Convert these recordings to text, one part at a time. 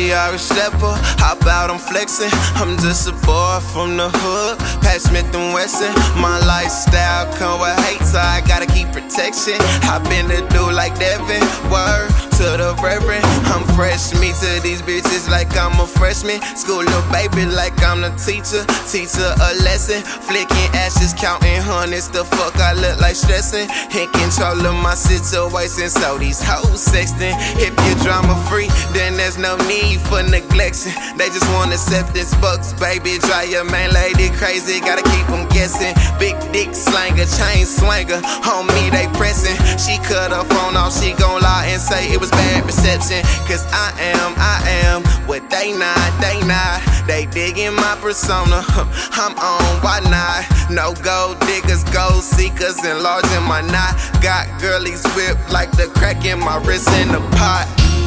Irish stepper, hop out, I'm flexing. I'm just a boy from the hood, Pat Smith and Wesson. My lifestyle come with hate, so I gotta keep protection. I been the dude like Devin, word to the reverend. I'm fresh meat to these bitches like I'm a freshman. School a baby like I'm the teacher. Teach her a lesson. Flicking ashes, counting hundreds. The fuck I look like stressing. In control of my situation, so these hoes sexting. If you're drama free, then there's no need for neglection. They just want acceptance bucks, baby. Drive your main lady crazy, gotta keep them guessing. Big dick slanger, chain swanger. On me they pressing. She cut her phone off, she gon' lie and say it was bad reception. Cause I am what they not. They digging my persona, I'm on, why not? No gold diggers, gold seekers, enlarging my knot. Got girlies whipped like the crack in my wrist in the pot.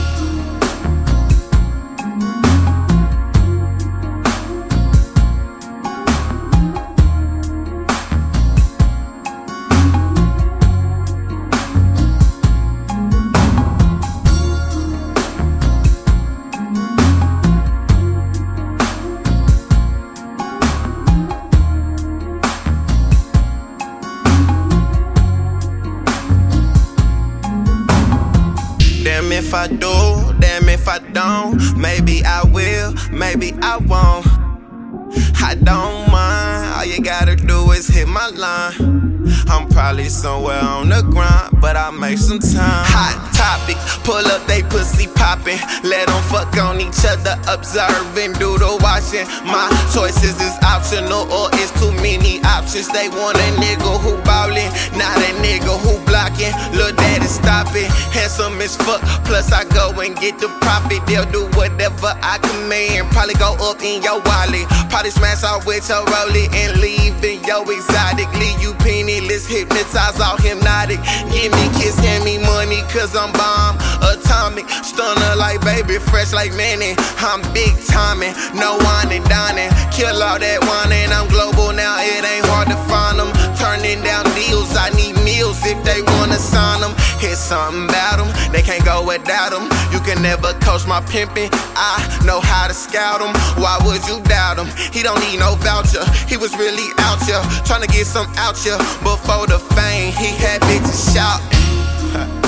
Damn if I do, damn if I don't. Maybe I will, maybe I won't. I don't mind, all you gotta do is hit my line. I'm probably somewhere on the grind, but I make some time. Hot topic, pull up they pussy popping. Let them fuck on each other, observing, do the watching. My choices is optional or it's too many options. They want a nigga who ballin', not a nigga who blocking. Lil' daddy stop it, handsome as fuck, plus I go and get the profit. They'll do whatever I command, probably go up in your wallet. Probably smash out with your rollie and leave in your exotic. Leave you penniless, hypnotized, all hypnotic. Give me kiss, hand me money, cause I'm bomb atomic. Stunner like baby, fresh like Manny. I'm big timing, no wine and dining. Kill all that wine and I'm global now, it ain't hard to find them. Turning down deals, I need meals if they wanna sign them. Here's something about them, they can't go without them. You can never coach my pimpin', I know how to scout him. Why would you doubt him? He don't need no voucher, he was really out here trying to get some out here. Before the fame, he had bitches shouting.